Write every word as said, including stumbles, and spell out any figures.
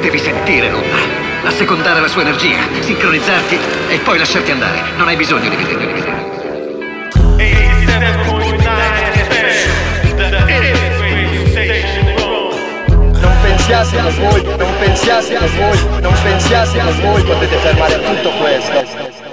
Devi sentire l'onda, assecondare la sua energia, sincronizzarti e poi lasciarti andare. Non hai bisogno di vedere. Non pensiate a voi, non pensiate a voi, non pensiate a voi, potete fermare tutto questo.